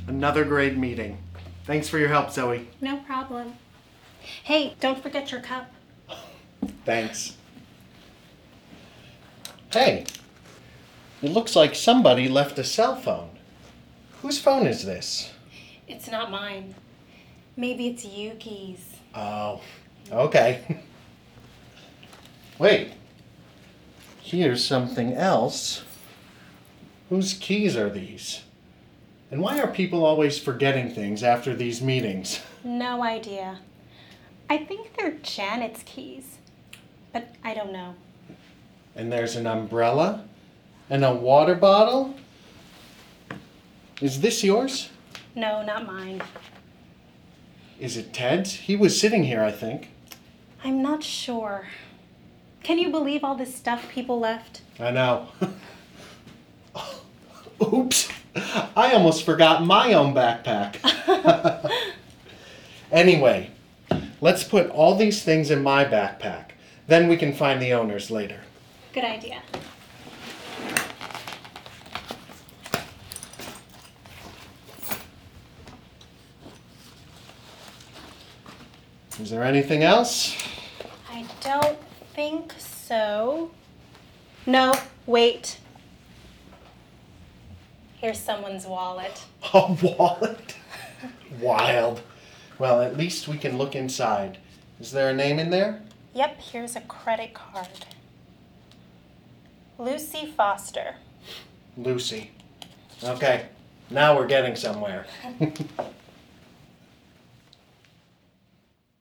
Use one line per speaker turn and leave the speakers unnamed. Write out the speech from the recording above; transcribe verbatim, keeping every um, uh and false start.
Another great meeting. Thanks for your help, Zoe.
No problem. Hey, don't forget your cup.
Thanks. Hey, it looks like somebody left a cell phone. Whose phone is this?
It's not mine. Maybe it's Yuki's.
Oh, okay. Wait. Here's something else. Whose keys are these? And why are people always forgetting things after these meetings?
No idea. I think they're Janet's keys, but I don't know.
And there's an umbrella and a water bottle. Is this yours?
No, not mine.
Is it Ted's? He was sitting here, I think.
I'm not sure. Can you believe all this stuff people left?
I know. Oops. I almost forgot my own backpack. Anyway, let's put all these things in my backpack. Then we can find the owners later.
Good idea.
Is there anything else?
I don't think so. No, wait. Here's someone's wallet.
A wallet? Wild. Well, at least we can look inside. Is there a name in there?
Yep, here's a credit card. Lucy Foster.
Lucy. Okay, now we're getting somewhere.